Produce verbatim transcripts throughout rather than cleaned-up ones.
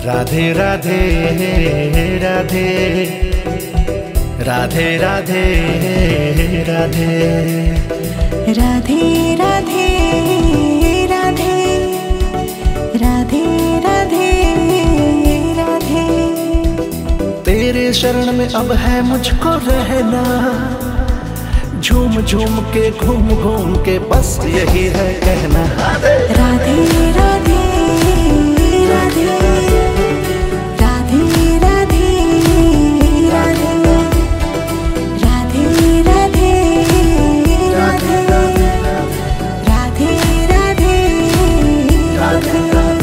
राधे राधे राधे राधे राधे राधे राधे राधे राधे राधे राधे राधे। तेरे शरण में अब है मुझको रहना, झूम झूम के घूम घूम के बस यही है कहना। राधे राधे राधे राधे राधे राधे राधे राधे राधे राधे राधे।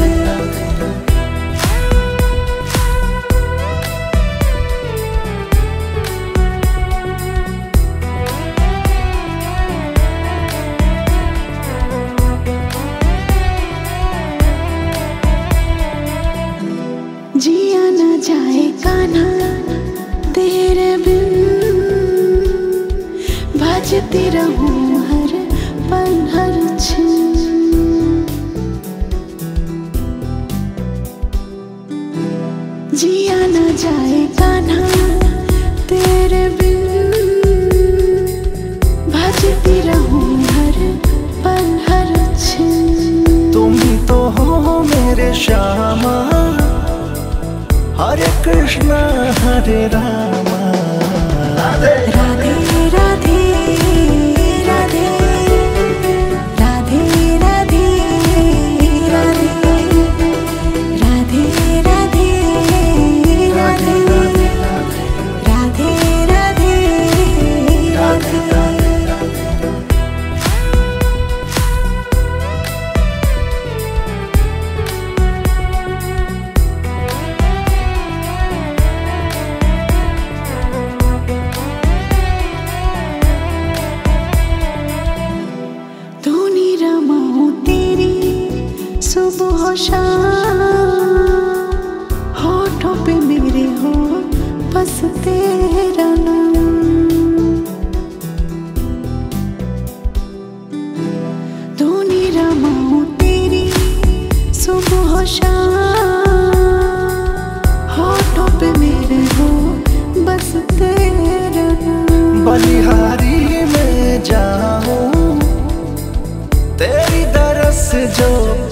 जिया न जाए कान्हा तेरे बिन, भजती रहूं हर पल हर क्षण। जिया न जाए कान्हा तेरे बिन, भजती रहूं हर पल हर क्षण। तुम ही तो हो मेरे श्यामा, हरे कृष्णा हरे रामा। राधे राधे राधे राधे राधे राधे राधे राधे राधे राधे राधे राधे। सुबह शाम होठों पे मेरे हो बस तेरा नाम। धूनी रमाऊं तेरी सुबह शाम, होठों पे मेरे हो बस तेरा नाम। बलिहारी में जाऊं तेरी दरस जो